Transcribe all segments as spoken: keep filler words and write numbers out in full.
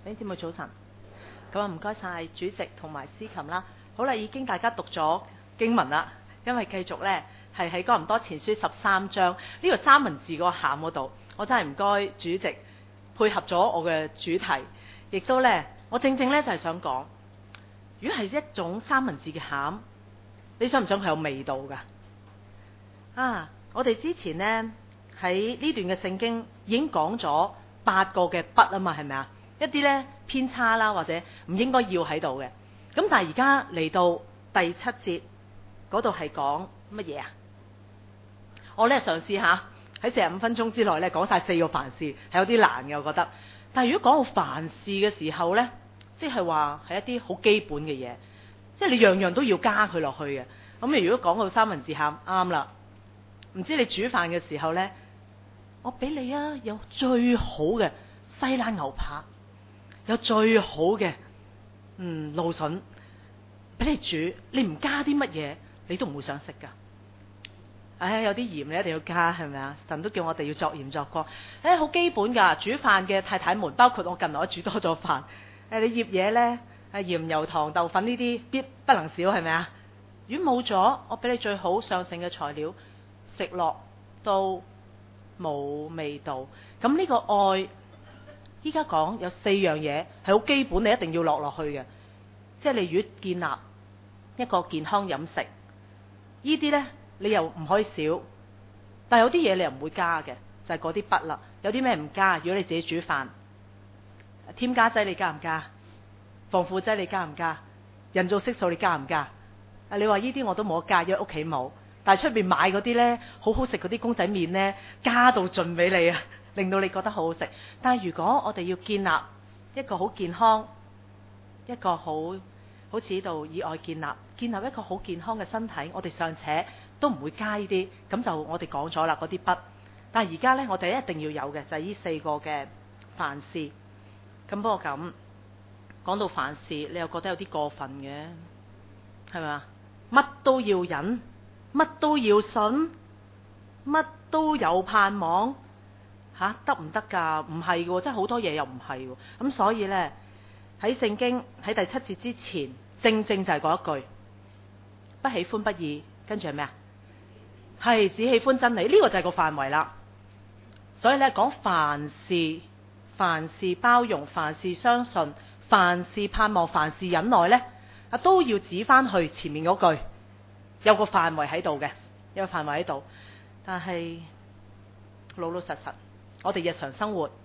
弟兄姊妹早晨，咁啊唔該晒主席同埋司琴啦。好啦，已經大家讀咗經文啦，因為繼續呢係喺哥林多前書十三章呢個三文治嗰個餡嗰度，我真係唔該主席配合咗我嘅主題，亦都呢，我正正呢就係想講，如果係一種三文治嘅餡，你想唔想佢有味道㗎？啊，我哋之前呢，喺呢段嘅聖經已經講咗八個嘅不啊嘛，係咪啊？一啲呢偏差啦，或者唔應該要喺度嘅。咁但係而家嚟到第七節嗰度係講乜嘢啊？我呢嘗試下喺四十五分鐘之內呢講晒四個凡事，係有啲難嘅，我覺得。但係如果講到凡事嘅時候呢，即係話係一啲好基本嘅嘢，即係你樣樣都要加佢落去嘅。咁你如果講到三文治餡，啱啦。唔知你煮飯嘅時候呢，我俾你啊，有最好嘅西蘭牛扒，有最好嘅嗯蘆筍俾你煮，你唔加啲乜嘢，你都唔會想食噶。唉，有啲鹽你一定要加，係咪啊？神都叫我哋要作鹽作光。唉，好基本噶，煮飯嘅太太們，包括我近來我煮多咗飯。誒，你醃嘢呢，誒鹽油糖豆粉呢啲必不能少，係咪啊？如果冇咗，我俾你最好上乘嘅材料，食落都冇味道。咁呢個愛，依家講有四樣嘢係好基本，你一定要落落去嘅。即係你如果建立一個健康飲食，呢啲呢，你又唔可以少。但係有啲嘢你又唔會加嘅，就係嗰啲不啦。有啲咩唔加？如果你自己煮飯，添加劑你加唔加？防腐劑你加唔加？人造色素你加唔加？啊，你話呢啲我都冇得加，因為屋企冇。但係出邊買嗰啲呢，好好食嗰啲公仔麵呢，加到盡俾你啊，令到你覺得好好食。但係如果我哋要建立一個好健康，一個好好似呢度以愛建立，建立一個好健康嘅身體，我哋尚且都唔會加呢啲，咁就我哋講咗啦嗰啲不。但係而家呢，我哋一定要有嘅就係呢四個嘅凡事。咁不過咁講到凡事，你又覺得有啲過分嘅，係咪啊？乜都要忍。乜都要信，乜都有盼望，吓得唔得噶？唔係嘅，真係好多嘢又唔係嘅。咁所以呢，喺聖經喺第七節之前，正正就係嗰一句，不喜歡不義，跟住係咩啊？係只喜歡真理，呢個就係個範圍啦。所以呢，講凡事，凡事包容，凡事相信，凡事盼望，凡事忍耐呢，啊都要指翻去前面嗰句。有個範圍喺度嘅，有個範圍喺度，但係老老實實，我哋日常生活，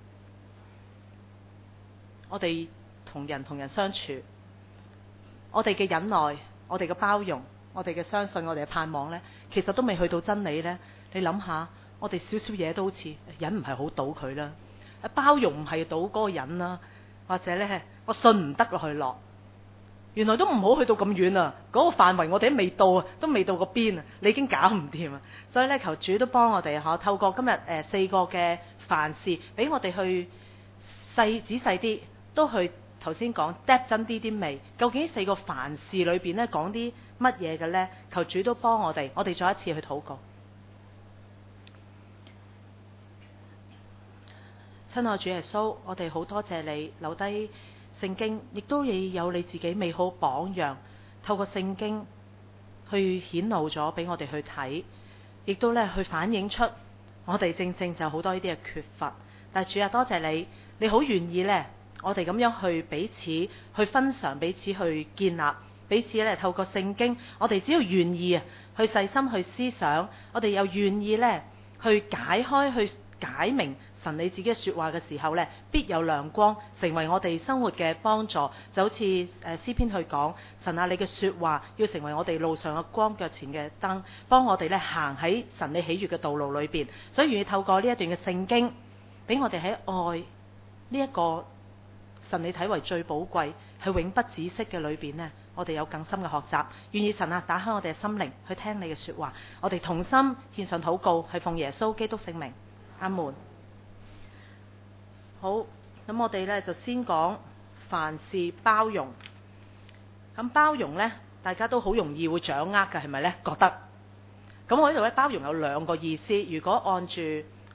我哋同人同人相處，我哋嘅忍耐，我哋嘅包容，我哋嘅相信，我哋嘅盼望呢，其實都未去到真理呢。你諗下，我哋少少嘢都好似忍唔係好倒佢啦，包容唔係倒嗰個忍啦，或者呢，我信唔得落去落。原來都唔好去到咁遠啊！嗰、那個範圍我哋都未到啊，都未到個邊啊，你已經搞唔掂啊！所以咧，求主都幫我哋，可透過今日誒、呃、四個嘅凡事，俾我哋去細仔細啲，都去頭先講 depth 真啲啲味。究竟呢四個凡事裏邊咧講啲乜嘢嘅咧？求主都幫我哋，我哋再一次去禱告。親愛主耶穌，我哋好多謝你留低聖經，亦都你有你自己美好榜樣，透過聖經去顯露咗俾我哋去睇，亦都咧去反映出我哋正正就好多呢啲嘅缺乏。但係主啊，多謝你，你好願意呢，我哋咁樣去彼此去分享，彼此去建立，彼此咧透過聖經，我哋只要願意啊，去細心去思想，我哋又願意呢，去解開去解明神你自己嘅說話嘅時候呢，必有亮光成為我哋生活嘅幫助。就好似誒詩篇去講，神啊，你嘅說話要成為我哋路上嘅光，腳前嘅燈，幫我哋咧行喺神你喜悅嘅道路裏邊。所以願意透過呢一段嘅聖經，俾我哋喺愛呢一個神你睇為最寶貴係永不止息嘅裏邊呢，我哋有更深嘅學習。願意神啊，打開我哋嘅心靈去聽你嘅說話。我哋同心獻上禱告，係奉耶穌基督聖名，阿門。好，咁我哋咧就先講凡事包容。咁包容呢，大家都好容易會掌握嘅，係咪呢？覺得咁我呢度咧包容有兩個意思。如果按住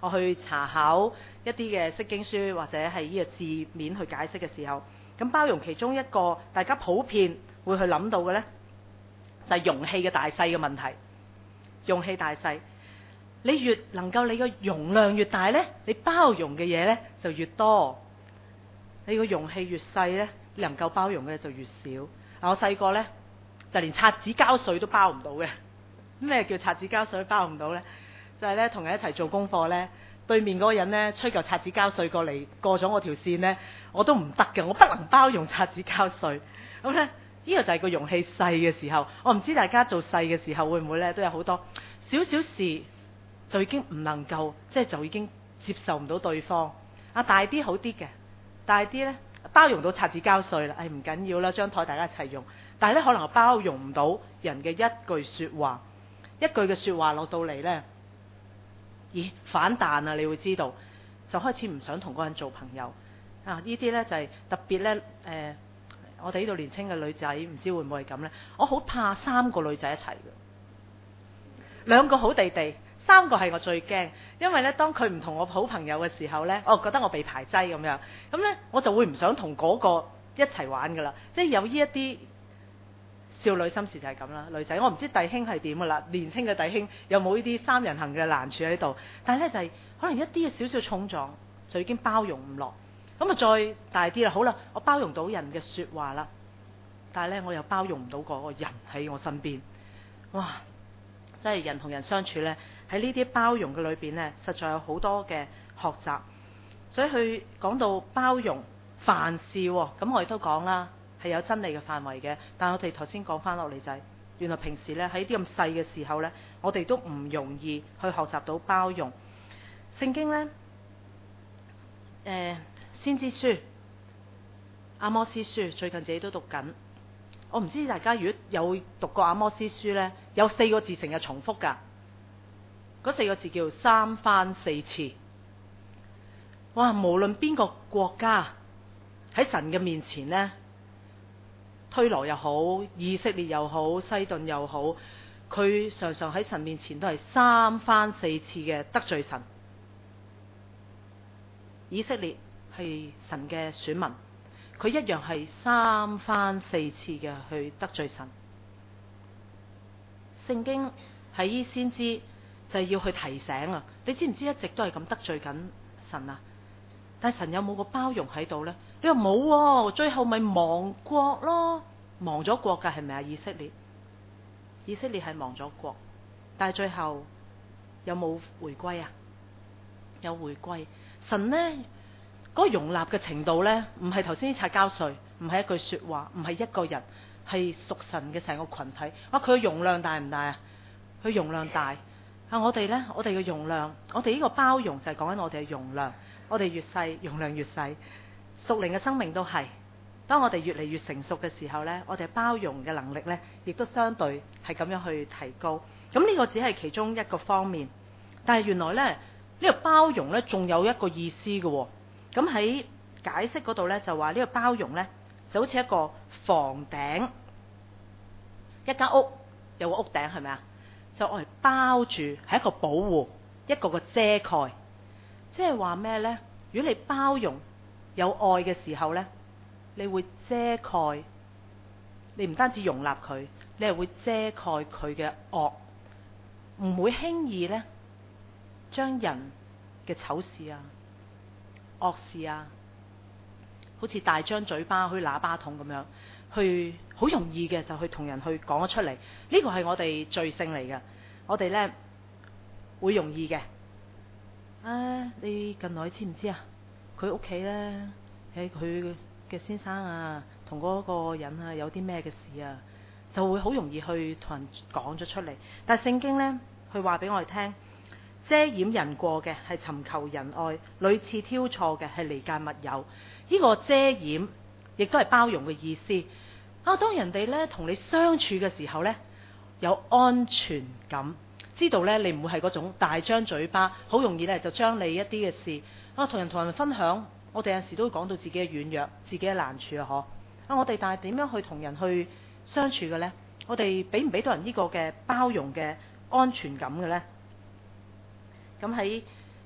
我去查考一啲嘅釋經書或者係呢個字面去解釋嘅時候，咁包容其中一個大家普遍會去諗到嘅呢，就係容器嘅大細嘅問題。容器大細，你越能夠你個容量越大呢，你包容嘅嘢呢就越多。你個容器越細呢，你能夠包容嘅就越少。我細個呢，就連擦紙膠水都包唔到嘅。咩叫擦紙膠水包唔到呢？就係呢，同人一齊做功課呢，對面嗰個人呢，吹嚿擦紙膠水過嚟，過咗我條線呢，我都唔得嘅，我不能包容擦紙膠水。咁呢，呢個就係個容器細嘅時候。我唔知大家做細嘅時候會唔會呢，都有好多少少事就已經唔能夠，即係就已經接受唔到對方。啊，大啲好啲嘅，大啲呢，包容到擦紙膠水啦，誒唔緊要啦，張台大家一齊用。但係咧，可能包容唔到人嘅一句說話，一句嘅說話落到嚟呢，咦反彈啊！你會知道，就開始唔想同嗰個人做朋友啊！呢啲呢，就係、是、特別呢。誒、呃，我哋呢度年輕嘅女仔唔知會唔會係咁呢？我好怕三個女仔一齊嘅，兩個好地地，三個係我最驚，因為呢，當佢唔同我好朋友嘅時候呢，我覺得我被排擠咁樣，咁呢，我就會唔想同嗰個一齊玩噶啦，即係有呢一啲。少女心事就係咁啦，女仔我唔知弟兄係點噶啦，年輕嘅弟兄有冇呢啲三人行嘅難處喺度？但係咧就係、是、可能一啲嘅少少衝撞就已經包容唔落，咁啊再大啲啦，好啦，我包容到人嘅說話啦，但係咧我又包容唔到嗰個人喺我身邊，哇！真係人同人相處咧，喺呢啲包容嘅裏邊咧，實在有好多嘅學習，所以佢講到包容凡事，咁我亦都講啦。係有真理嘅範圍嘅，但我哋頭先講翻落嚟就係，原來平時咧喺啲咁細嘅時候咧，我哋都唔容易去學習到包容。聖經咧，誒、呃、先知書、阿摩司書最近自己都讀緊，我唔知大家如果有讀過阿摩司書咧，有四個字成日重複㗎，嗰四個字叫三番四次。哇！無論邊個國家喺神嘅面前咧，推羅又好，以色列又好，西頓又好，佢常常喺神面前都係三番四次嘅得罪神。以色列係神嘅選民，佢一樣係三番四次嘅去得罪神。聖經喺依先知就係要去提醒啊！你知唔知一直都係咁得罪緊神啊？但係神有冇個包容喺度呢？你話冇喎，最後咪亡國咯，亡咗國㗎係咪啊？以色列，以色列係亡咗國，但係最後有冇回歸啊？有回歸。神呢嗰個容納嘅程度呢，唔係頭先擦膠水，唔係一句說話，唔係一個人，係屬神嘅成個群體。哇！佢嘅容量大唔大啊？佢容量大啊！我哋呢，我哋嘅容量，我哋呢個包容就係講緊我哋嘅容量。我哋越細，容量越細。屬靈嘅生命都係，當我哋越嚟越成熟嘅時候呢，我哋包容嘅能力呢，亦都相對係咁樣去提高。咁呢個只係其中一個方面，但係原來呢，呢個包容呢，仲有一個意思嘅喎。咁喺解釋嗰度呢，就話呢個包容呢，就好似一個房頂，一間屋有個屋頂係咪啊？就愛嚟包住，係一個保護，一個個遮蓋。即係話咩呢？如果你包容有愛嘅時候呢，你會遮蓋，你唔單止容納佢，你係會遮蓋佢嘅惡，唔會輕易呢將人嘅醜事啊、惡事啊，好似大張嘴巴，好似喇叭筒咁樣，去好容易嘅就去同人去講咗出嚟。呢個係我哋罪性嚟嘅，我哋呢會容易嘅。啊！你近來知唔知啊？佢屋企呢，喺佢嘅先生啊，同嗰個人啊有啲咩嘅事啊，就會好容易去同人講咗出嚟。但係聖經呢，佢話俾我哋聽，遮掩人過嘅係尋求仁愛，屢次挑錯嘅係離間密友。呢個遮掩亦都係包容嘅意思。啊，當人哋呢同你相處嘅時候呢，有安全感。知道咧，你唔會係嗰種大張嘴巴，好容易咧就將你一啲嘅事啊，同人同人分享。我哋有時都會講到自己嘅軟弱、自己嘅難處啊，嗬啊！我哋但係點樣去同人去相處嘅呢？我哋俾唔俾到人呢個嘅包容嘅安全感嘅呢？咁喺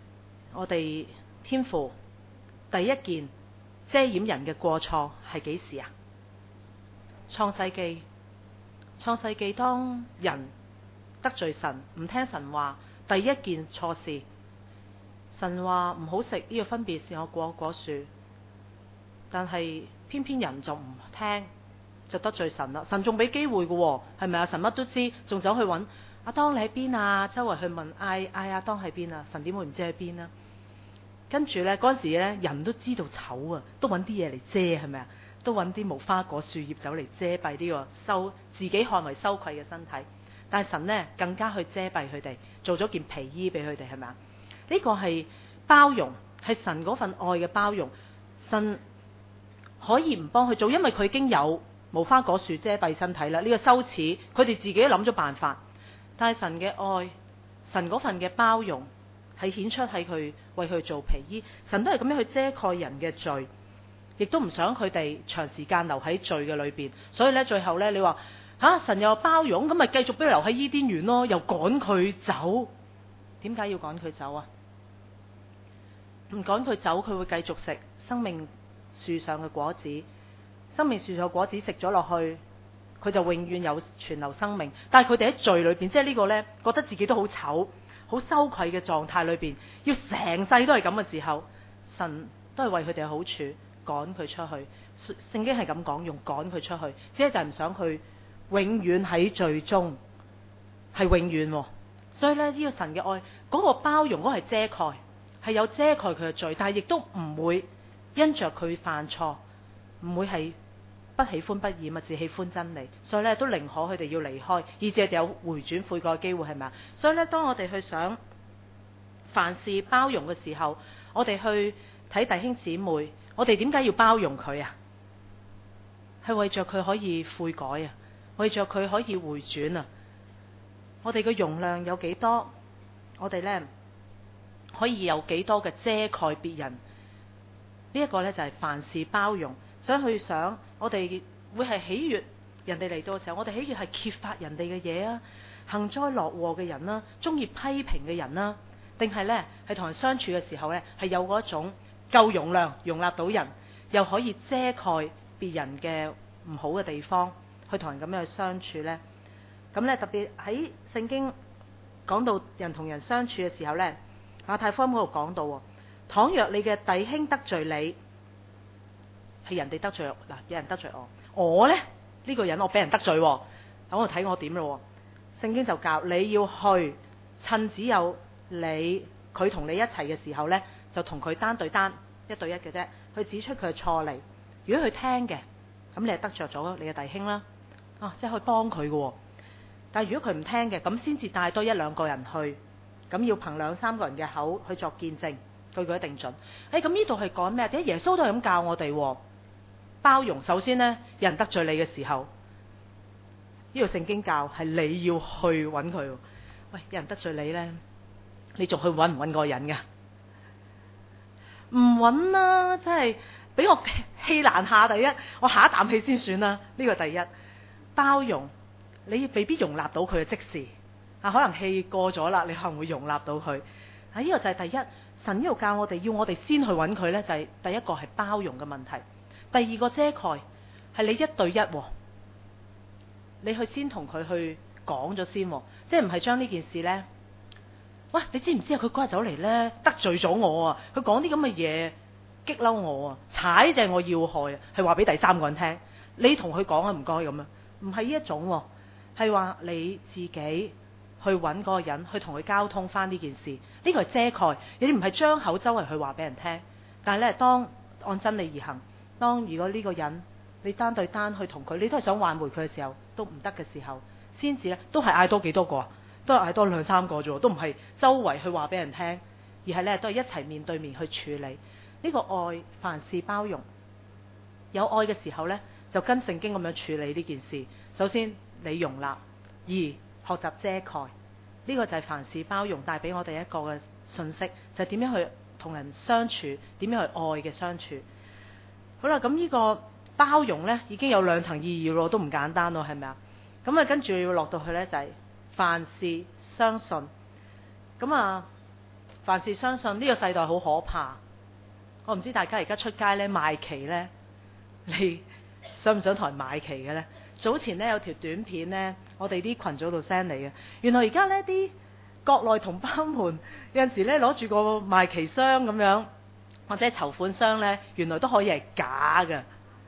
我哋天父第一件遮掩人嘅過錯係幾時啊？創世記，創世記當人得罪神，唔聽神話，第一件錯事，神話唔好食呢個分別善惡果果樹，但係偏偏人就唔聽，就得罪神啦。神仲俾機會嘅，係咪啊？神乜都知，仲走去揾阿當你喺邊啊？周圍去問嗌嗌阿當喺邊啊？神點會唔知喺邊啊？跟住呢，嗰陣時呢，人都知道醜啊，都揾啲嘢嚟遮，係咪啊？都揾啲無花果樹葉走嚟遮蔽呢個羞自己看為羞愧嘅身體。但係神呢，更加去遮蔽佢哋，做咗件皮衣俾佢哋，係咪啊？呢個係包容，係神嗰份愛嘅包容。神可以唔幫佢做，因為佢已經有無花果樹遮蔽身體啦。呢個羞恥，佢哋自己諗咗辦法。但係神嘅愛，神嗰份嘅包容，係顯出喺佢為佢做皮衣。神都係咁樣去遮蓋人嘅罪，亦都唔想佢哋長時間留喺罪嘅裏邊。所以咧，最後咧，你話吓、啊、神又包容，咁咪繼續俾佢留喺伊甸園咯，又趕佢走。點解要趕佢走啊？唔趕佢走，佢會繼續食生命樹上嘅果子。生命樹上嘅果子食咗落去，佢就永遠有存留生命。但係佢哋喺罪裏邊，即係呢個呢，覺得自己都好醜、好羞愧嘅狀態裏邊，要成世都係咁嘅時候，神都係為佢哋嘅好處趕佢出去。聖經係咁講，用趕佢出去，只係就係唔想佢永遠喺罪中，係永遠、哦。所以咧，呢、這個神嘅愛，嗰、那個包容，嗰個係遮蓋，係有遮蓋佢嘅罪，但係亦都唔會因着佢犯錯，唔會係不喜歡不義，咪只喜歡真理。所以咧，都寧可佢哋要離開，以至係有回轉悔改嘅機會，係咪啊？所以咧，當我哋去想凡事包容嘅時候，我哋去睇弟兄姊妹，我哋點解要包容佢啊？係為着佢可以悔改啊，為着佢可以回轉啊。我哋嘅容量有幾多？我哋呢可以有幾多嘅遮蓋別人？呢、這、一個呢就係、是、凡事包容。想去想，我哋會係喜悅人哋嚟到嘅時候，我哋喜悅係揭發人哋嘅嘢啊，幸災樂禍嘅人啦，中意批評嘅人啦，定係呢係同人相處嘅時候呢，係有嗰一種夠容量容納到人，又可以遮蓋別人嘅唔好嘅地方，去同人咁樣去相處呢？咁咧，特別喺聖經講到人同人相處嘅時候呢，馬太福音嗰度講到，倘若你嘅弟兄得罪你，係人哋得罪嗱，有人得罪我，我呢，呢、呢個人我俾人得罪，咁我睇我點咯。聖經就教你要去，趁只有你佢同你一齊嘅時候呢，就同佢單對單一對一嘅啫，去指出佢嘅錯嚟。如果佢聽嘅，咁你係得罪咗你嘅弟兄啦，啊，即係可以幫佢嘅。但係如果佢唔聽嘅，咁先至帶多一兩個人去，咁要憑兩三個人嘅口去作見證，對佢一定準。誒，咁呢度係講咩？點解耶穌都係咁教我哋包容？首先呢，有人得罪你嘅時候，呢度聖經教係你要去揾佢。喂，有人得罪你呢，你仲去揾唔揾嗰個人噶？唔揾啦，真係俾我氣難下。第一，我下一啖氣先算啦。呢個第一，包容。你未必容納到佢嘅即時啊，可能氣過咗啦，你可能會容納到佢。啊，呢個就係第一，神呢度教我哋，要我哋先去揾佢呢，就係第一個係包容嘅問題。第二個遮蓋係你一對一，你去先同佢去講咗先，即係唔係將呢件事呢？喂，你知唔知啊？佢嗰日走嚟呢，得罪咗我啊！佢講啲咁嘅嘢激嬲我啊，踩正我要害啊，係話俾第三個人聽。你同佢講啊，唔該咁樣，唔係呢一種。係話你自己去揾嗰個人，去同佢交通翻呢件事。呢個係遮蓋，你唔係張口周圍去話俾人聽。但係咧，當按真理而行，當如果呢個人你單對單去同佢，你都係想挽回佢嘅時候，都唔得嘅時候，先至咧都係嗌多幾多個啊？都係嗌多兩三個啫，都唔係周圍去話俾人聽，而係咧都係一齊面對面去處理。呢個愛，凡事包容，有愛嘅時候呢，就跟聖經咁樣處理呢件事。首先，你容納；二，學習遮蓋。呢個就係凡事包容帶俾我哋一個嘅信息，就係點樣去同人相處，點樣去愛嘅相處。好啦，咁呢個包容呢已經有兩層意義咯，都唔簡單咯，係咪啊？咁啊，跟住要落到去呢，就係凡事相信。咁啊， 凡事相信，呢個世代好可怕。我唔知大家而家出街咧賣旗咧，你想唔想同人買旗嘅咧？早前咧有條短片咧，我哋啲群組度 send 嚟嘅。原來而家咧啲國內同胞們有陣時咧攞住個賣旗箱咁樣，或者籌款箱咧，原來都可以係假嘅。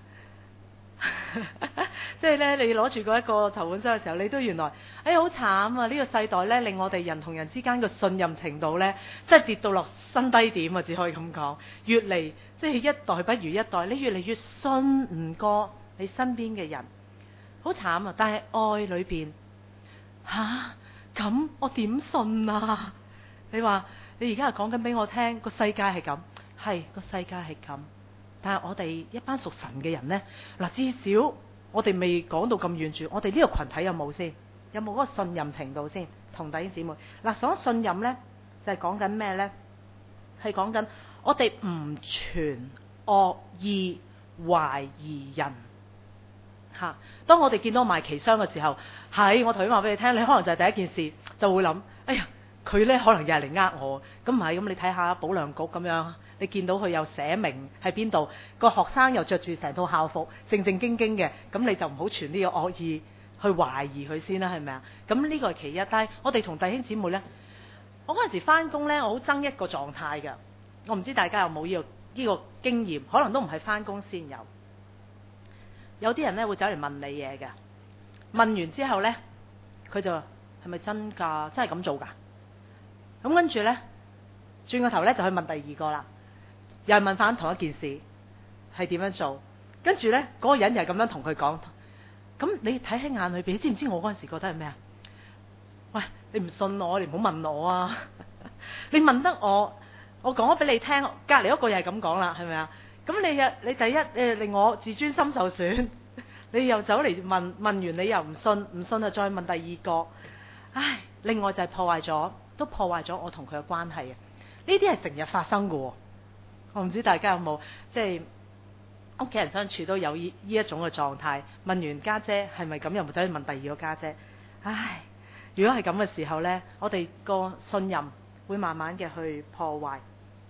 即係咧，你攞住嗰一個籌款箱嘅時候，你都原來，哎呀好慘啊！呢、這個世代咧，令我哋人同人之間嘅信任程度咧，即係跌到落新低點啊！只可以咁講，越嚟即係一代不如一代，你越嚟越信唔過你身邊嘅人，好慘啊！但係愛裏邊，吓咁我點信啊？你話你而家係講緊俾我聽，個世界係咁，係個世界係咁。但係我哋一班屬神嘅人呢，嗱至少我哋未講到咁遠住，我哋呢個群體有冇先？有冇嗰個信任程度先？同弟兄姊妹，嗱所信任呢，就係講緊咩呢？係講緊我哋唔存惡意懷疑人嚇。當我哋見到賣旗箱嘅時候，係我頭先話俾你聽，你可能就係第一件事就會諗，哎呀佢呢可能又係嚟呃我，咁唔係咁你睇下保良局咁樣。你見到佢又寫明喺邊度，個學生又着住成套校服，正正經經嘅，咁你就唔好存呢個惡意去懷疑佢先啦，係咪啊？咁呢個係其一。但係我哋同弟兄姊妹呢，我嗰陣時返工呢，我好憎一個狀態㗎。我唔知大家有冇呢個呢個經驗，可能都唔係返工先有。有啲人呢會走嚟問你嘢嘅，問完之後呢，佢就話係咪真㗎？真係咁做㗎？咁跟住呢，轉個頭呢，就去問第二個啦。又係問翻同一件事係點樣做，跟住呢嗰、嗰個人又係咁樣同佢講。咁你睇喺眼裏邊，你知唔知我嗰陣時覺得係咩啊？喂，你唔信我，你唔好問我啊！你問得我，我講咗俾你聽，隔離嗰個又係咁講啦，係咪啊？咁你又你第一誒令我自尊心受損，你又走嚟問，問完你又唔信，唔信就再問第二個。唉，另外就係破壞咗，都破壞咗我同佢嘅關係嘅。呢啲係成日發生嘅喎。我唔知大家有冇即係屋企人相處都有呢呢一種嘅狀態。問完家姐係咪咁，又冇走去問第二個家姐。唉，如果係咁嘅時候呢，我哋個信任會慢慢嘅去破壞，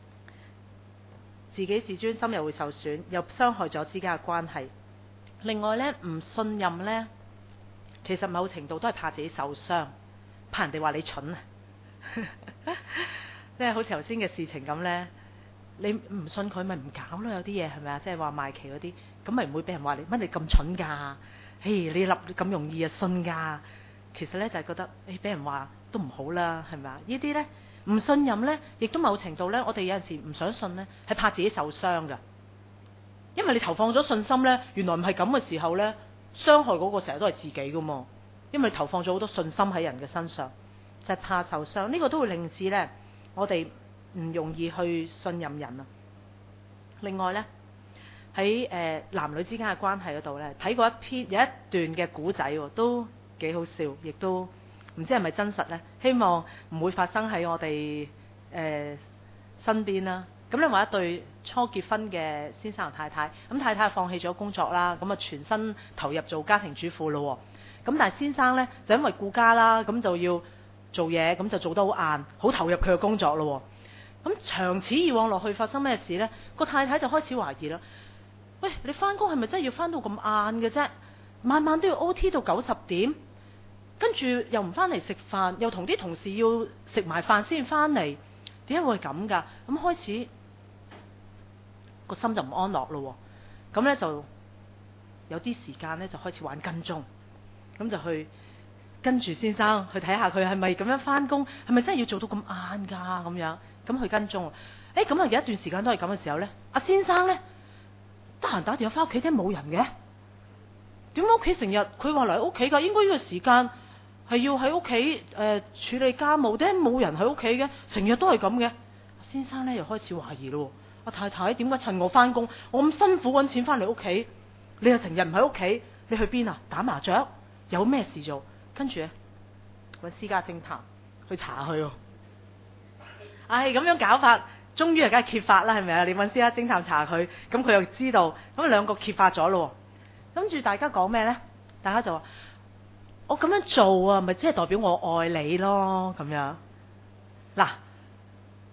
自己自尊心又會受損，又傷害咗之間嘅關係。另外呢，唔信任呢，其實某程度都係怕自己受傷，怕人哋話你蠢啊。即係好似頭先嘅事情咁呢。你唔信佢咪唔搞咯？有啲嘢係咪啊？即係話賣旗嗰啲，咁咪唔會俾人話你乜你咁蠢㗎？嘿，你立咁容易啊信㗎？其實呢，就係、是、覺得誒俾人話都唔好啦，係咪啊？呢啲呢，唔信任呢，亦都某程度呢，我哋有陣時唔想信呢，係怕自己受傷㗎。因為你投放咗信心呢，原來唔係咁嘅時候呢，傷害嗰個成日都係自己㗎嘛。因為你投放咗好多信心喺人嘅身上，就係、是、怕受傷。呢、這個都會令至呢，我哋唔容易去信任人啊！另外呢，喺誒、呃、男女之間嘅關係嗰度呢，睇過一篇有一段嘅古仔，都幾好笑，亦都唔知係咪真實呢？希望唔會發生喺我哋誒、呃、身邊啦。咁咧話一對初結婚嘅先生同太太，咁太太放棄咗工作啦，咁啊全身投入做家庭主婦咯。咁但係先生呢，就因為顧家啦，咁就要做嘢，咁就做得好晏，好投入佢嘅工作咯。咁長此以往落去，發生咩事呢？個太太就開始懷疑啦。喂，你翻工係咪真係要翻到咁晏嘅啫？晚晚都要 O T 到九十點，跟住又唔翻嚟食飯，又同啲同事要食埋飯先翻嚟，點解會咁㗎？咁開始個心就唔安樂咯。咁呢，就有啲時間呢，就開始玩跟蹤，咁就去跟住先生去睇下佢係咪咁樣翻工，係咪真係要做到咁晏㗎咁樣。咁去跟蹤，誒咁啊有一段時間都係咁嘅時候呢，阿先生呢，得閒打電話翻屋企，點解冇人嘅？點解屋企成日佢話嚟屋企㗎？應該呢個時間係要喺屋企誒處理家務，點解冇人喺屋企嘅？成日都係咁嘅。阿先生呢，又開始懷疑咯。阿太太點解趁我翻工，我咁辛苦揾錢翻嚟屋企，你又成日唔喺屋企，你去邊啊？打麻雀？有咩事做？跟住咧揾私家偵探去查佢喎。唉，咁樣搞法，終於係梗係揭發啦，係咪啊？你揾私家偵探查佢，咁佢又知道，咁兩個揭發咗咯。跟住大家講咩呢？大家就話：我咁樣做啊，咪即係代表我愛你咯，咁樣。嗱，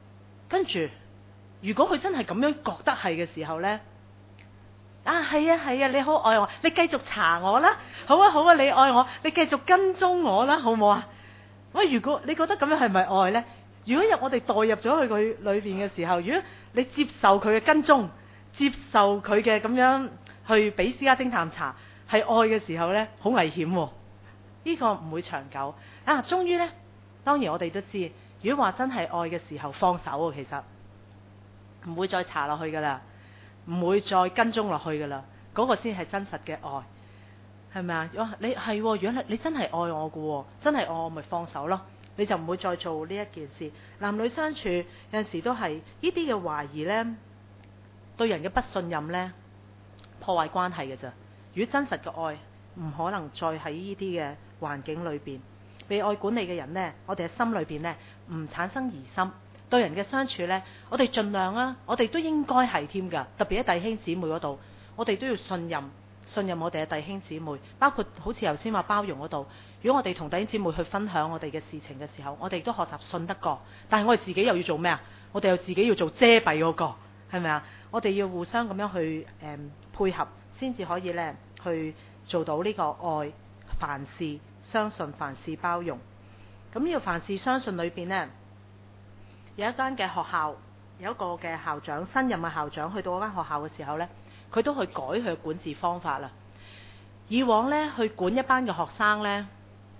跟住如果佢真係咁樣覺得係嘅時候呢，啊係啊係啊，你好愛我，你繼續查我啦，好啊好啊，你愛我，你繼續跟蹤我啦，好唔好啊？喂，如果你覺得咁樣係咪愛呢？如果入我哋代入咗去佢裏邊嘅時候，如果你接受佢嘅跟蹤，接受佢嘅咁樣去俾私家偵探查，係愛嘅時候呢，好危險喎。呢個唔會長久啊！終於呢，當然我哋都知，如果話真係愛嘅時候放手啊，其實唔會再查落去噶啦，唔會再跟蹤落去噶啦，嗰個先係真實嘅愛，係咪啊？你係，如果你你真係愛我嘅，真係愛我咪放手咯，你就唔會再做呢一件事。男女相處有陣時都係呢啲嘅懷疑呢，對人嘅不信任呢，破壞關係嘅咋。如果真實嘅愛，唔可能再喺呢啲嘅環境裏邊，被愛管理嘅人呢，我哋嘅心裏邊呢，唔產生疑心，對人嘅相處呢，我哋盡量啊，我哋都應該係添噶，特別喺弟兄姊妹嗰度，我哋都要信任，信任我哋嘅弟兄姊妹，包括好似頭先話包容嗰度，如果我哋同弟兄姊妹去分享我哋嘅事情嘅時候，我哋都學習信得過，但係我哋自己又要做咩啊？我哋又自己要做遮蔽嗰個，係咪啊？我哋要互相咁樣去誒、嗯、配合，先至可以呢去做到呢個愛，凡事相信，凡事包容。咁呢個凡事相信裏邊呢，有一間嘅學校，有一個嘅校長，新任嘅校長去到嗰間學校嘅時候呢，佢都去改佢嘅管治方法啦。以往呢，去管一班嘅學生呢，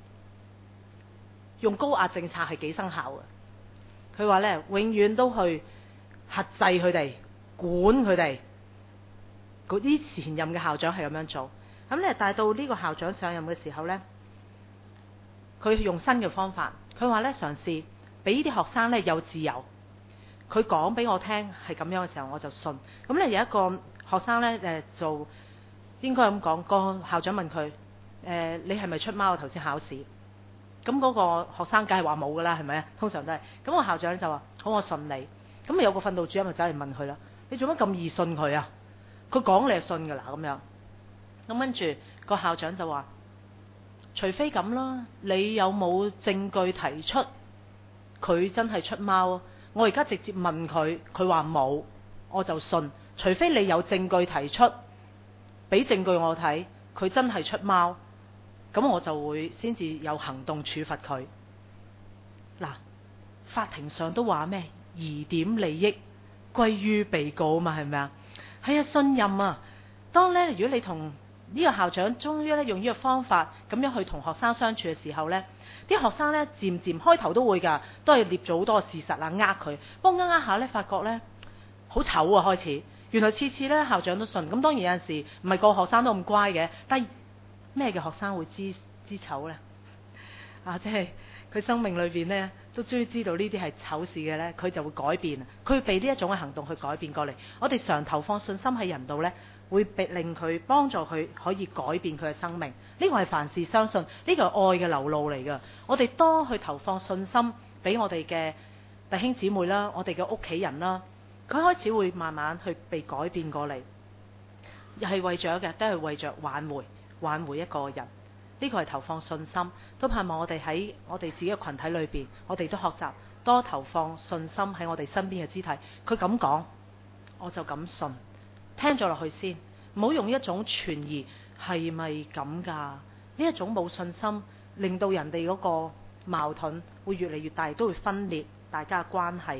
用高壓政策係幾生效嘅。佢話呢，永遠都去轄制佢哋，管佢哋。嗰啲前任嘅校長係咁樣做。咁咧，但係到呢個校長上任嘅時候呢，佢用新嘅方法。佢話呢，嘗試俾呢啲學生呢有自由。佢講俾我聽係咁樣嘅時候，我就信。咁咧，有一個學生呢，誒做應該咁講，個校長問佢誒、呃、你係咪出貓頭先考試？咁嗰個學生梗係話冇㗎啦，係咪啊？通常都係。咁個校長就話好，我信你。咁咪有個訓導主任就走嚟問佢啦，你做乜咁易信佢啊？佢講你就信㗎啦，咁樣。咁跟住個校長就話，除非咁啦，你有冇證據提出佢真係出貓？我而家直接問佢，佢話冇，我就信。除非你有證據提出，俾證據我睇，佢真係出貓，咁我就會先至有行動處罰佢。嗱，法庭上都話咩？疑點利益歸於被告嘛，係咪啊？係啊，信任啊。當咧，如果你同呢個校長終於咧用呢個方法咁樣去同學生相處嘅時候呢，啲學生呢漸漸開頭都會㗎，都係列咗好多事實啊，呃佢。不過呃呃下呢，發覺呢好醜啊，開始原來次次呢校長都信。咁當然有陣時唔係個學生都咁乖嘅，但係咩嘅學生會知知醜呢？啊，即係佢生命裏邊呢，都終於知道呢啲係醜事嘅呢，佢就會改變。佢會被呢一種嘅行動去改變過嚟。我哋常投放信心喺人度呢，會令佢幫助佢可以改變佢嘅生命。呢個係凡事相信，呢個係愛嘅流露嚟㗎。我哋多去投放信心俾我哋嘅弟兄姊妹啦，我哋嘅屋企人啦，佢開始會慢慢去被改變過嚟。又係為咗嘅，都係為着挽回挽回一個人。呢個係投放信心，都盼望我哋喺我哋自己嘅群體裏邊，我哋都學習多投放信心喺我哋身邊嘅肢體。佢咁講，我就咁信。聽咗落去先，唔好用一種存疑，係咪咁㗎？呢一種冇信心，令到人哋嗰個矛盾會越嚟越大，都會分裂大家嘅關係。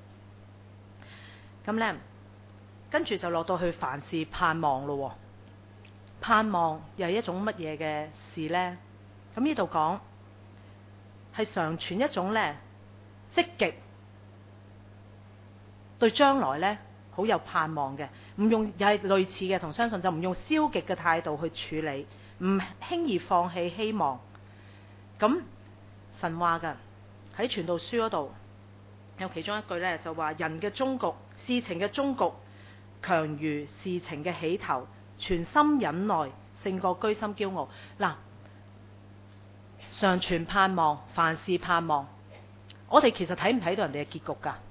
咁呢，跟住就落到去凡事盼望咯。盼望又係一種乜嘢嘅事呢？咁呢度講係常存一種呢積極對將來呢好有盼望嘅，唔用又係類似嘅，同相信就唔用消極嘅態度去處理，唔輕易放棄希望。咁神話㗎喺傳道書嗰度有其中一句呢，就話人嘅終局，事情嘅終局強如事情嘅起頭，全心忍耐勝過居心驕傲。嗱，常存盼望，凡事盼望。我哋其實睇唔睇到人哋嘅結局㗎？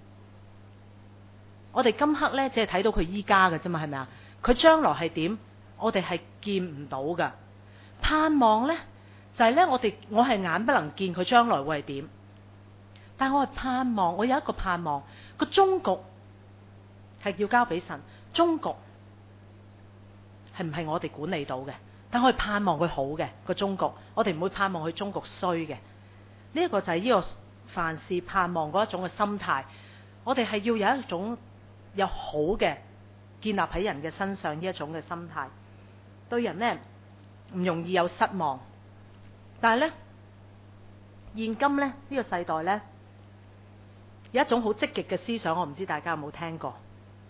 我哋今刻呢，只係睇到佢依家嘅啫嘛，係咪啊？佢將來係點？我哋係見唔到㗎。盼望呢，就係呢，我哋我係眼不能見佢將來會係點，但係我係盼望，我有一個盼望， 個終局係要交俾神，終局係唔係我哋管理到嘅？但我哋盼望佢好嘅個終局，我哋唔會盼望佢終局衰嘅。呢一個就係呢個凡事盼望嗰一種嘅心態。我哋係要有一種有好嘅建立喺人嘅身上呢一種嘅心態。對人呢，唔容易有失望，但係呢，現今呢，呢個世代呢，有一種好積極嘅思想，我唔知大家有冇聽過，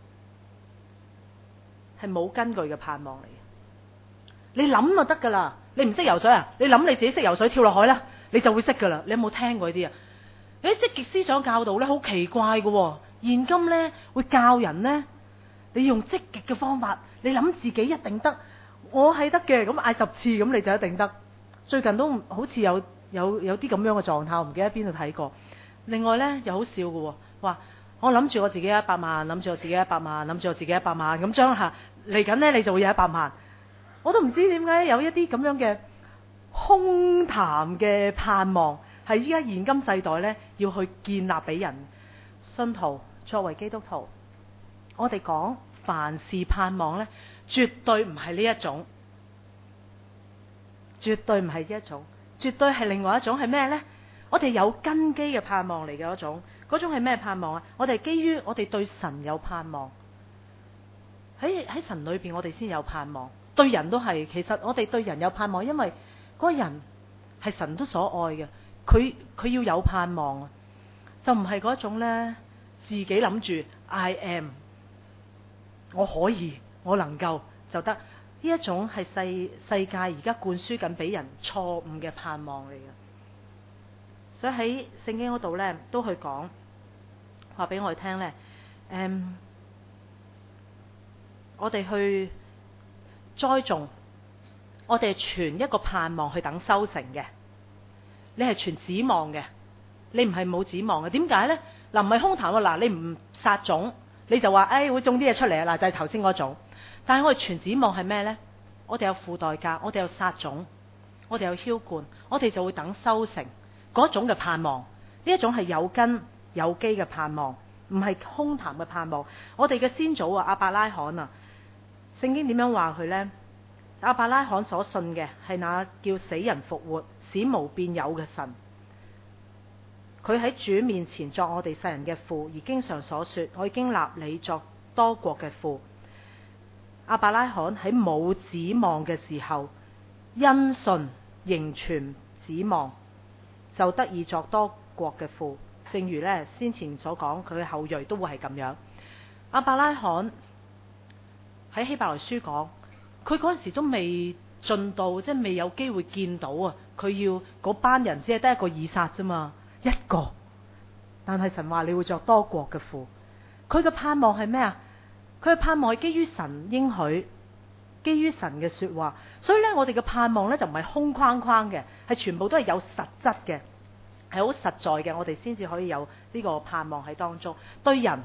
係冇根據嘅盼望嚟嘅。你諗就得噶啦，你唔識游水啊？你諗你自己識游水跳落海啦，你就會識噶啦。你有冇聽過呢啲啊？誒，積極思想教導呢，好奇怪嘅喎。現今呢，會教人呢，你用積極嘅方法，你諗自己一定得，我係得嘅，咁嗌十次咁你就一定得。最近都好似有有有啲咁樣嘅狀態，我唔記得邊度睇過。另外呢，又好笑嘅喎，話我諗住我自己一百萬，諗住我自己一百萬，諗住我自己一百萬，咁將下嚟緊呢，你就會有一百萬。我都唔知點解有一啲咁樣嘅空談嘅盼望，係依家現今世代呢，要去建立俾人。信徒作為基督徒，我哋講凡事盼望呢，絕對唔係呢一種，絕對唔係呢一種，絕對係另外一種。係咩呢？我哋有根基嘅盼望嚟嘅嗰種，嗰種係咩盼望啊？我哋基於我哋對神有盼望，喺喺神裏邊我哋先有盼望。對人都係，其實我哋對人有盼望，因為嗰個人係神都所愛嘅，佢佢要有盼望啊，就唔係嗰種呢，自己諗住 I am， 我可以，我能夠就得。呢一種係世世界而家灌輸緊俾人錯誤嘅盼望嚟嘅。所以喺聖經嗰度呢，都去講話俾我哋聽呢，誒，我哋去栽種，我哋係存一個盼望去等收成嘅。你係存指望嘅，你唔係冇指望嘅。點解呢？嗱，唔係空談喎。嗱，你唔撒種，你就話誒、哎、會種啲嘢出嚟啊！嗱，就係頭先嗰種。但係我哋存指望係咩呢？我哋有付代價，我哋有撒種，我哋有澆灌，我哋就會等收成嗰種嘅盼望。呢一種係有根有基嘅盼望，唔係空談嘅盼望。我哋嘅先祖啊，亞伯拉罕啊。聖經點樣話佢呢？亞伯拉罕所信嘅係那叫死人復活、使無變有嘅神。佢喺主面前作我哋世人嘅父，而經常所說：我已經立你作多國嘅父。亞伯拉罕喺冇指望嘅時候，因信仍存指望，就得以作多國嘅父。正如呢先前所講，佢嘅後裔都會係咁樣。亞伯拉罕喺希伯來書講，佢嗰陣時都未進到，即係未有機會見到啊！佢要嗰班人只係得一個以撒啫嘛，一個。但係神話你會作多國嘅父，佢嘅盼望係咩啊？佢嘅盼望係基於神應許，基於神嘅說話。所以咧，我哋嘅盼望咧就唔係空框框嘅，係全部都係有實質嘅，係好實在嘅，我哋先至可以有呢個盼望喺當中。對人。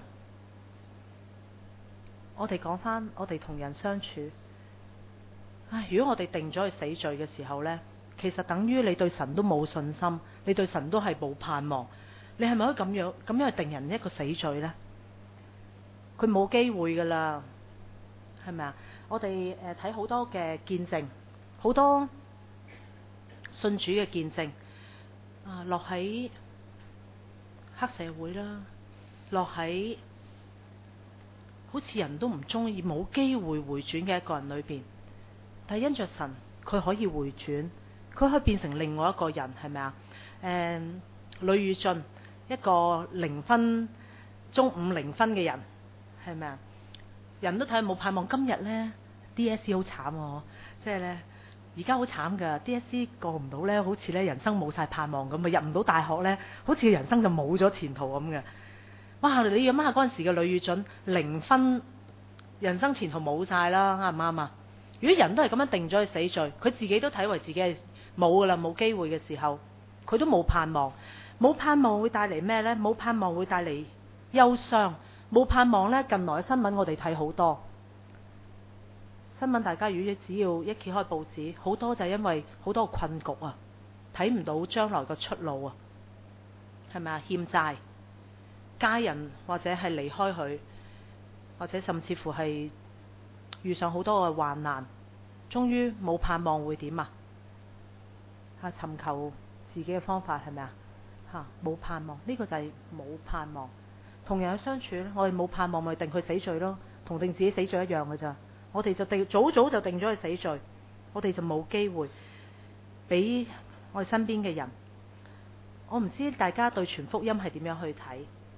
我哋講翻，我哋同人相處，唉，如果我哋定咗佢死罪嘅時候呢，其實等於你對神都冇信心，你對神都係冇盼望。你係咪可以咁樣咁樣去定人一個死罪呢？佢冇機會噶啦，係咪啊？我哋誒睇好多嘅見證，好多信主嘅見證啊，落喺黑社會啦，落喺好似人都唔中意、冇機會回轉嘅一個人裏邊，但係因着神，佢可以回轉，佢可以變成另外一個人，係咪啊？誒、嗯，呂宇俊一個零分中五零分嘅人，係咪啊？人都睇冇盼望。今日呢 D S E 好慘喎，即係呢，而家好慘噶 D S E 過唔到呢，好似呢人生冇晒盼望咁啊！入唔到大學呢，好似人生就冇咗前途咁嘅。哇！你諗下嗰陣時嘅呂宇俊零分，人生前途冇晒啦，啱唔啱啊？如果人都係咁樣定咗佢死罪，佢自己都睇為自己係冇噶啦，冇機會嘅時候，佢都冇盼望。冇盼望會帶嚟咩呢？冇盼望會帶嚟憂傷。冇盼望呢，近來嘅新聞我哋睇好多新聞，大家如果只要一揭開報紙，好多就係因為好多困局啊，睇唔到將來嘅出路啊，係咪啊？欠債。 家人或者係離開佢，或者甚至乎係遇上好多嘅患難，終於冇盼望會點啊？嚇，尋求自己嘅方法係咪啊？嚇，冇盼望，呢個就係冇盼望。同人嘅相處咧，我哋冇盼望咪定佢死罪咯，同定自己死罪一樣嘅咋。我哋就定早早就定咗佢死罪，我哋就冇機會俾我哋身邊嘅人。我唔知大家對傳福音係點樣去睇？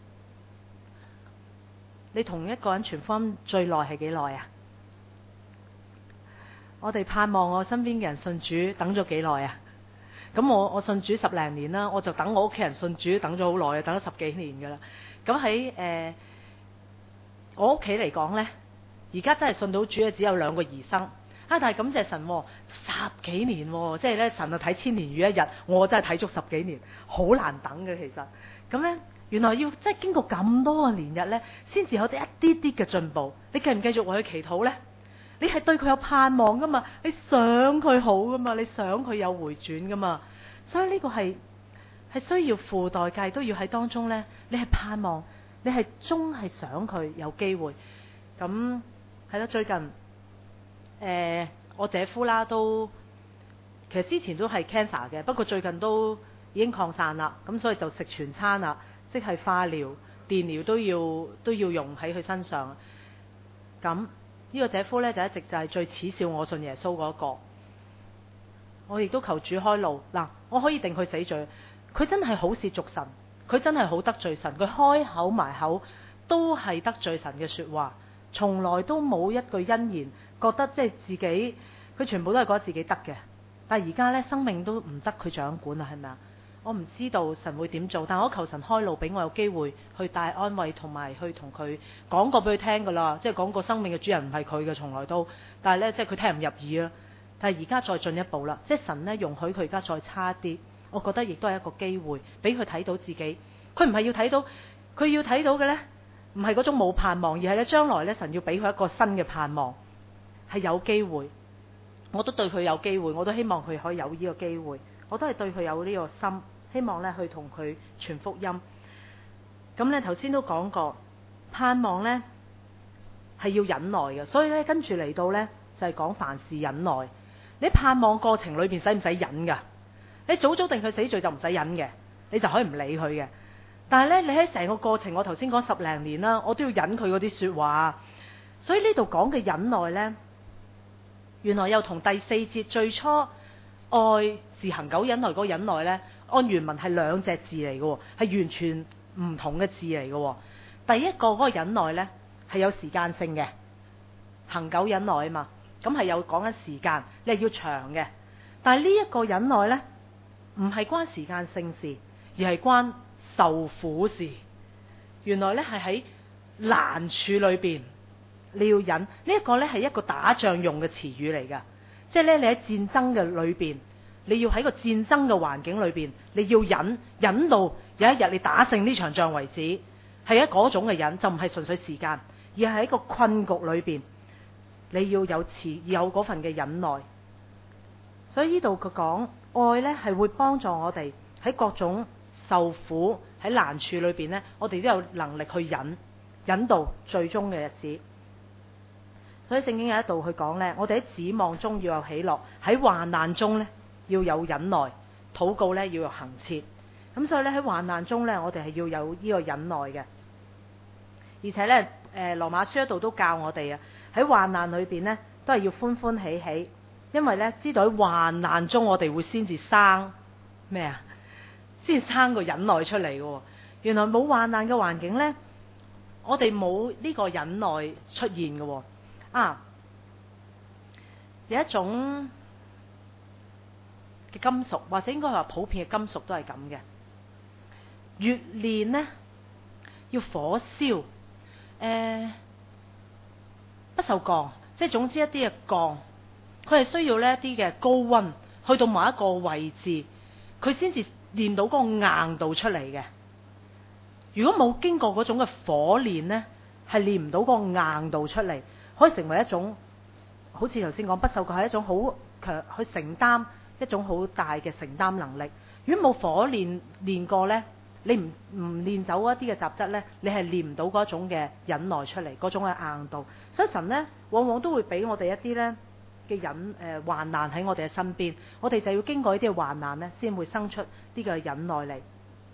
你同一個人傳福音最耐係幾耐啊？我哋盼望我身邊嘅人信主等咗幾耐啊？咁我我信主十零年啦，我就等我屋企人信主等咗好耐啊，等咗十幾年噶啦。咁喺誒我屋企嚟講呢，而家真係信到主嘅只有兩個兒生啊！但係感謝神，十幾年，即係咧神啊睇千年如一日，我真係睇足十幾年，好難等嘅其實。咁呢，原來要即係經過咁多個年日呢，先至有啲一啲啲嘅進步。你繼唔繼續為佢祈禱呢？你係對佢有盼望噶嘛？你想佢好噶嘛？你想佢有回轉噶嘛？所以呢個係係需要付代價，都要喺當中呢。你係盼望，你係終係想佢有機會。咁係咯，最近誒、呃、我姐夫啦都其實之前都係 cancer 嘅，不過最近都已經擴散啦，咁所以就食全餐啦，即係化療、電療都要都要用喺佢身上。咁呢個姐夫呢，就一直就係最恥笑我信耶穌嗰個，我亦都求主開路。嗱，我可以定佢死罪，佢真係好褻瀆神，佢真係好得罪神，佢開口埋口都係得罪神嘅說話，從來都冇一句恩言，覺得即係自己，佢全部都係覺得自己得嘅。但係而家呢，生命都唔得佢掌管啦，係咪啊？我唔知道神會點做，但我求神開路俾我有機會去帶安慰，同埋去同佢講過俾佢聽噶啦，即係講過生命嘅主人唔係佢嘅，從來都，但係呢，即係佢聽唔入耳啦。但係而家再進一步啦，即係神呢容許佢而家再差啲，我覺得亦都係一個機會俾佢睇到自己。佢唔係要睇到，佢要睇到嘅呢，唔係嗰種冇盼望，而係咧將來呢，神要俾佢一個新嘅盼望，係有機會。我都對佢有機會，我都希望佢可以有呢個機會，我都係對佢有呢個心。希望咧去同佢傳福音。咁咧頭先都講過，盼望咧係要忍耐嘅，所以咧跟住嚟到咧就係講凡事忍耐。你盼望過程裏邊使唔使忍噶？你早早定佢死罪就唔使忍嘅，你就可以唔理佢嘅。但係咧你喺成個過程，我頭先講十零年啦，我都要忍佢嗰啲說話。所以呢度講嘅忍耐咧，原來又同第四節最初愛是恒久忍耐嗰個忍耐咧，按原文係兩隻字嚟嘅，係完全唔同嘅字嚟嘅。第一個嗰個忍耐呢，係有時間性嘅，恒久忍耐啊嘛，咁係有講緊時間，你係要長嘅。但係呢一個忍耐呢，唔係關時間性事，而係關受苦事。原來呢，係喺難處裏邊你要忍，呢、這、一個呢，係一個打仗用嘅詞語嚟噶，即係咧你喺戰爭嘅裏邊。你要喺個戰爭嘅環境裏邊，你要忍，忍到有一日你打勝呢場仗為止，係一嗰種嘅忍，就唔係純粹時間，而係喺個困局裏邊，你要有持有嗰份嘅忍耐。所以呢度佢講愛呢係會幫助我哋喺各種受苦喺難處裏邊呢，我哋都有能力去忍，忍到最終嘅日子。所以聖經有一度去講呢，我哋喺指望中要有喜樂，喺患難中呢，要有忍耐，禱告咧要有恆切。咁所以咧喺患難中咧，我哋係要有呢個忍耐嘅。而且咧，誒羅馬書一度都教我哋啊，喺患難裏邊咧都係要歡歡喜喜，因為咧知道喺患難中我哋會先至生咩啊？先生個忍耐出嚟嘅。原來冇患難嘅環境咧，我哋冇呢個忍耐出現嘅。啊，有一種嘅金屬，或者應該話普遍嘅金屬都係咁嘅。越煉呢，要火燒，誒、呃、不受鋼，即係總之一啲嘅鋼，佢係需要呢一啲嘅高溫，去到某一個位置，佢先至煉到嗰個硬度出嚟嘅。如果冇經過嗰種嘅火煉呢，係煉唔到嗰個硬度出嚟，可以成為一種好似頭先講不鏽鋼係一種好強去承擔一種好大嘅承擔能力。如果冇火煉煉過呢， 你唔唔練走一啲嘅雜質呢，你係練唔到嗰種嘅忍耐出嚟，嗰種嘅硬度。所以神呢，往往都會俾我哋一啲呢嘅忍誒患難喺我哋嘅身邊，我哋就要經過呢啲嘅患難呢，先會生出呢個忍耐嚟。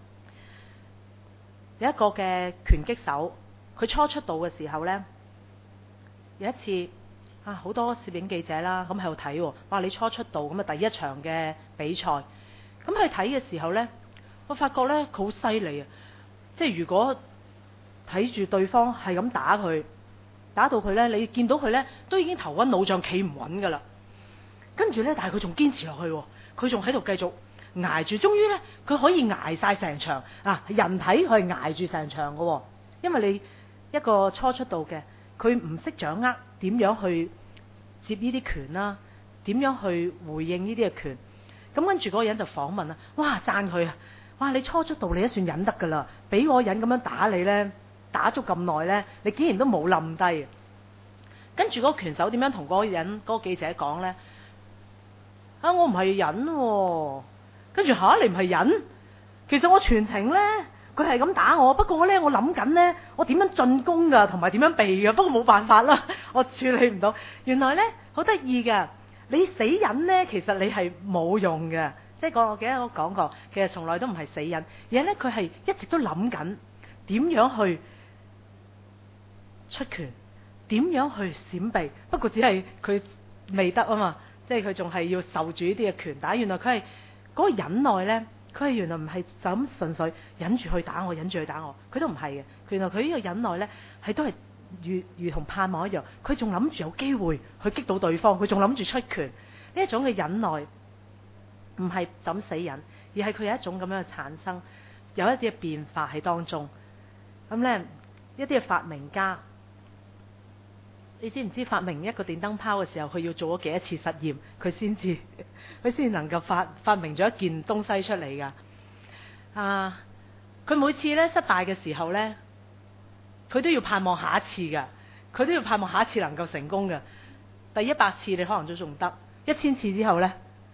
有一個嘅拳擊手，佢初出道嘅時候呢，有一次啊，好多攝影記者啦，咁喺度睇喎，哇！你初出道咁啊，第一場嘅比賽，咁去睇嘅時候呢，我發覺呢，佢好犀利啊！即係如果睇住對方係咁打佢，打到佢呢，你見到佢呢，都已經頭暈腦脹，企唔穩噶啦。跟住呢，但係佢仲堅持落去，佢仲喺度繼續捱住。終於呢，佢可以捱晒成場啊！人體佢係捱住成場噶，因為你一個初出道嘅，佢唔識掌握點樣去接呢啲拳啦，點樣去回應呢啲嘅拳。咁跟住嗰個人就訪問啦，哇！讚佢啊！哇！你初出道你都算忍得噶啦，俾我忍咁樣打你呢，打足咁耐呢，你竟然都冇冧低。跟住嗰個拳手點樣同嗰個人嗰個記者講呢？啊！我唔係忍喎，跟住吓，你唔係忍？其實我全程呢，佢係咁打我，不過呢，我諗緊呢，我點樣進攻噶，同埋點樣避噶，不過冇辦法啦，我處理唔到。原來呢，好得意噶，你死忍呢，其實你係冇用嘅。即係我記得我講過，其實從來都唔係死忍，而係呢，佢係一直都諗緊點樣去出拳，點樣去閃避。不過只係佢未得啊嘛。即係佢仲係要受住呢啲嘅拳打，原來佢係嗰個忍耐呢，佢係原來唔係就咁純粹忍住去打我，忍住去打我，佢都唔係嘅。原來佢呢個忍耐呢，係都係如如同盼望一樣，佢仲諗住有機會去擊到對方，佢仲諗住出拳。呢一種嘅忍耐唔係就咁死忍，而係佢有一種咁樣嘅產生，有一啲嘅變化喺當中。咁呢，一啲嘅發明家。你知唔知發明一個電燈泡嘅時候，佢要做咗幾多次實驗，佢先至佢先能夠發發明咗一件東西出嚟㗎？啊！佢每次咧失敗嘅時候呢，佢都要盼望下一次㗎，佢都要盼望下一次能夠成功㗎。第一百次你可能都仲得，一千次之後呢，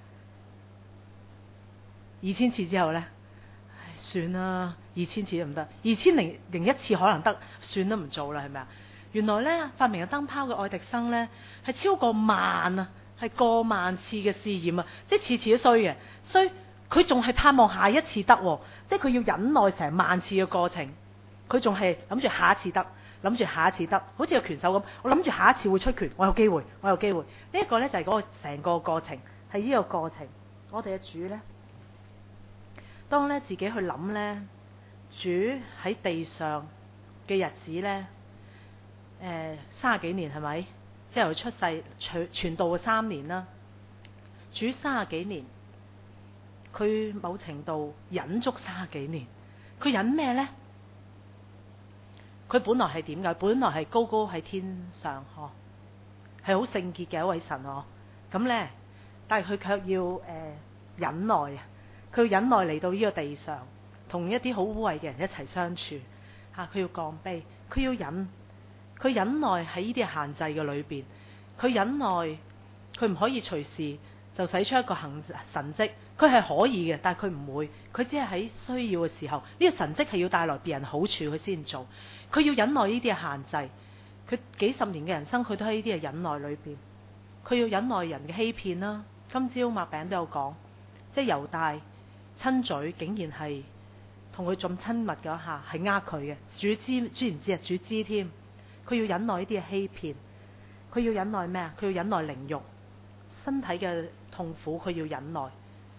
二千次之後呢，唉，算啦，二千次都唔得，二千零零一次可能得，算都唔做啦，係咪啊？原來咧發明嘅燈泡嘅愛迪生咧係超過萬啊，係過萬次嘅試驗啊，即係次次都衰嘅，衰佢仲係盼望下一次得，即係佢要忍耐成萬次嘅過程，佢仲係諗住下一次得，諗住下一次得，好似個拳手咁，我諗住下一次會出拳，我有機會，我有機會。呢一個咧就係嗰個成個過程，係呢個過程。我哋嘅主咧，當咧自己去諗咧，主喺地上嘅日子咧。誒三十幾年係咪？即係由出世傳傳道嘅三年啦。主三十幾年，佢某程度忍足三十幾年。佢忍咩呢？佢本來係點㗎？本來係高高喺天上呵，係好聖潔嘅一位神呵。咁呢，但係佢卻要誒、呃、忍耐啊！佢要忍耐嚟到呢個地上，同一啲好污穢嘅人一齊相處嚇。佢要降卑，佢要忍。佢忍耐喺呢啲限制嘅裏邊，佢忍耐，佢唔可以隨時就使出一個行神蹟，佢係可以嘅，但係佢唔會，佢只係喺需要嘅時候，呢個神蹟係要帶來別人好處，佢先做。佢要忍耐呢啲嘅限制，佢幾十年嘅人生，佢都喺呢啲嘅忍耐裏邊。佢要忍耐人嘅欺騙啦。今朝麥餅都有講，即係猶大親嘴，竟然係同佢咁親密嗰下，係呃佢嘅。主知知唔知啊？主知添。佢要忍耐呢啲嘅欺騙，佢要忍耐咩啊？佢要忍耐凌辱，身體嘅痛苦，佢要忍耐，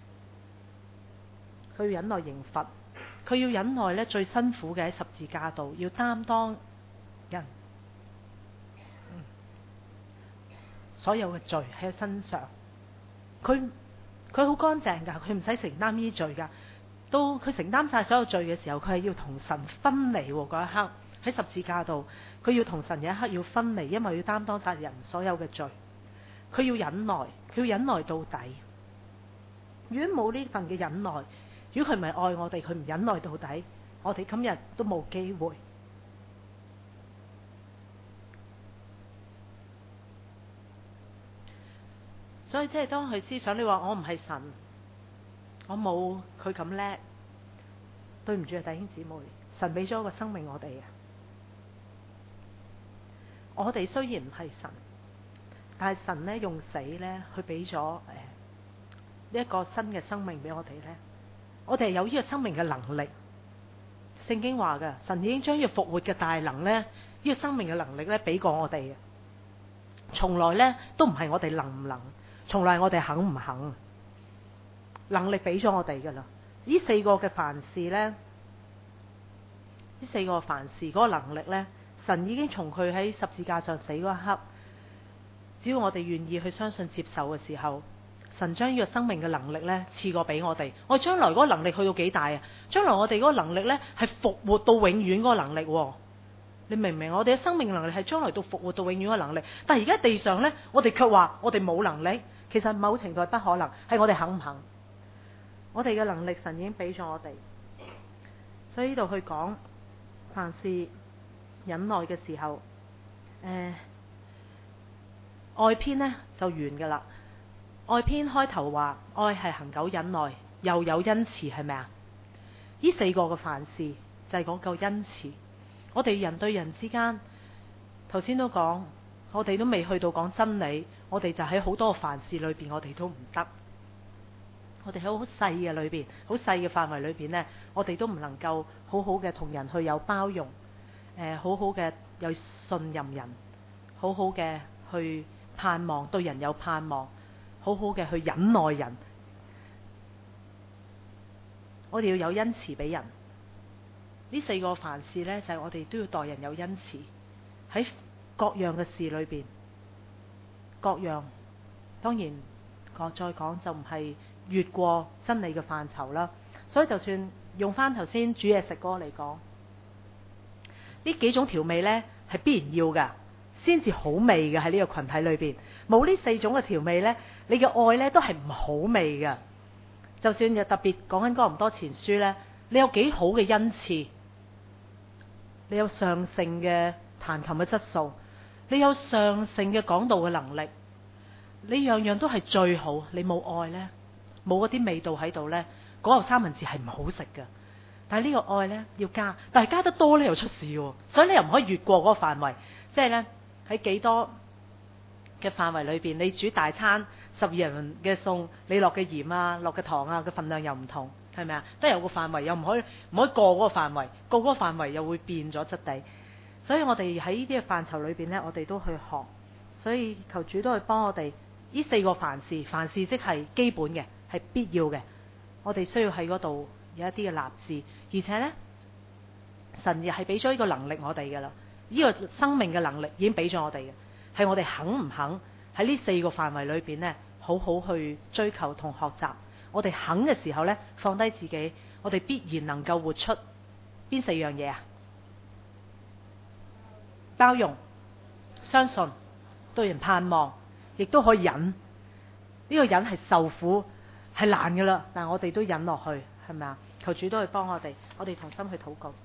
佢要忍耐刑罰，佢要忍耐咧最辛苦嘅喺十字架度，要擔當人、嗯、所有嘅罪喺佢身上。佢佢好乾淨噶，佢唔使承擔呢啲罪噶。到佢承擔晒所有罪嘅時候，佢係要同神分離嗰一刻。喺十字架度，佢要同神有一刻要分離，因為要擔當責人所有嘅罪。佢要忍耐，佢要忍耐到底。如果冇呢份嘅忍耐，如果佢唔係愛我哋，佢唔忍耐到底，我哋今日都冇機會。所以即係當佢思想，你話我唔係神，我冇佢咁叻， 對唔住啊，弟兄姊妹，神俾咗個生命我哋啊。我哋雖然唔係神，但係神呢用死呢去俾咗誒呢一個新嘅生命俾我哋呢。我哋有呢個生命嘅能力。聖經話嘅，神已經將呢個復活嘅大能呢，呢、呢個生命嘅能力呢俾過我哋嘅。從來呢都唔係我哋能唔能，從來我哋肯唔肯。能力俾咗我哋噶啦。呢四個嘅凡事呢，呢四個凡事嗰個能力呢，神已經從佢喺十字架上死嗰一刻，只要我哋願意去相信接受嘅時候，神將呢個生命嘅能力呢賜過俾我哋。我哋將來嗰個能力去到幾大啊？將來我哋嗰個能力呢係復活到永遠嗰個能力。你明唔明？我哋嘅生命能力係將來到復活到永遠嘅能力。但係而家地上呢，我哋卻話我哋冇能力。其實某程度係不可能，係我哋肯唔肯？我哋嘅能力神已經俾咗我哋。所以呢度去講，凡事忍耐嘅時候，誒、呃，愛篇呢就完噶啦。愛篇開頭話愛係恒久忍耐，又有恩慈，係咪啊？呢四個嘅凡事就係講夠恩慈。我哋人對人之間，頭先都講，我哋都未去到講真理，我哋就喺好多凡事裏邊，我哋都唔得。我哋喺好細嘅裏邊，好細嘅範圍裏邊呢，我哋都唔能夠好好嘅同人去有包容，誒、呃，好好嘅有信任人，好好嘅去盼望，對人有盼望，好好嘅去忍耐人。我哋要有恩慈俾人。呢四個凡事呢，就係、是、我哋都要待人有恩慈。喺各樣嘅事裏邊，各樣當然我再講就唔係越過真理嘅範疇啦。所以就算用翻頭先煮嘢食嗰個嚟講，呢幾種調味呢係必然要噶，先至好味嘅。喺呢個群體裏邊，冇呢四種嘅調味呢，你嘅愛呢都係唔好味嘅。就算又特別講緊哥林多前書呢，你有幾好嘅恩賜，你有上乘嘅彈琴嘅質素，你有上乘嘅講道嘅能力，你樣樣都係最好。你冇愛呢，冇嗰啲味道喺度呢，嗰個三文治係唔好食嘅。但係呢個愛呢要加，但係加得多呢又出事喎。所以你又唔可以越過嗰個範圍。即係呢，喺幾多嘅範圍裏邊，你煮大餐十二人嘅餸，你落嘅鹽啊、落嘅糖啊嘅份量又唔同。係咪啊？都有個範圍，又唔可以唔可以過嗰個範圍，過嗰個範圍又會變咗質地。所以我哋喺呢啲嘅範疇裏邊呢，我哋都去學。所以求主都去幫我哋呢四個凡事，凡事即係基本嘅，係必要嘅。我哋需要喺嗰度有一啲嘅立志，而且呢，神亦係俾咗呢個能力我哋噶啦。呢個生命嘅能力已經俾咗我哋嘅，係我哋肯唔肯喺呢四個範圍裏邊呢，好好去追求同學習。我哋肯嘅時候呢，放低自己，我哋必然能夠活出邊四樣嘢啊？包容、相信、對人盼望，亦都可以忍。呢個忍係受苦，係難噶啦，但係我哋都忍落去，係咪啊？求主都去幫我哋，我哋同心去禱告。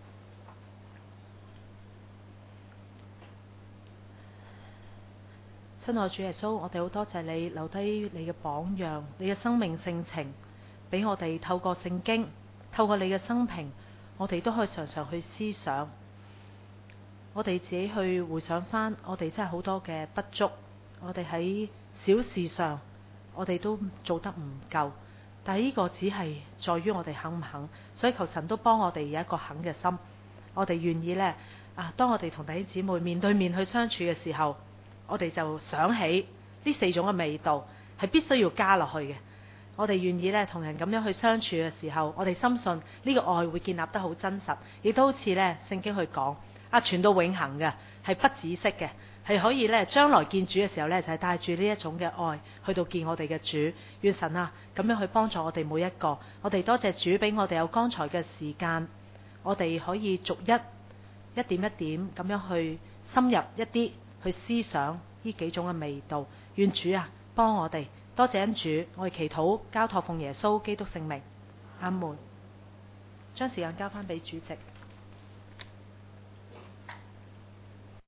親愛主耶穌，我哋好多謝你留低你嘅榜樣，你嘅生命性情，俾我哋透過聖經，透過你嘅生平，我哋都可以常常去思想，我哋自己去回想翻，我哋真係好多嘅不足，我哋喺小事上，我哋都做得唔夠，但係呢個只係在於我哋肯唔肯，所以求神都幫我哋有一個肯嘅心，我哋願意呢，啊，當我哋同弟兄姊妹面對面去相處嘅時候，我哋就想起呢四種嘅味道係必須要加落去嘅。我哋願意咧同人咁樣去相處嘅時候，我哋深信呢個愛會建立得好真實，亦都好似咧聖經去講啊，傳到永恆嘅，係不止息嘅，係可以咧將來見主嘅時候咧就係帶住呢一種嘅愛去到見我哋嘅主。願神啊咁樣去幫助我哋每一個。我哋多謝主俾我哋有剛才嘅時間，我哋可以逐一一點一點咁樣去深入一啲。去思想呢幾種嘅味道，願主啊幫我哋，多謝恩主，我哋祈禱交託奉耶穌基督聖名，阿門。將時間交翻俾主席。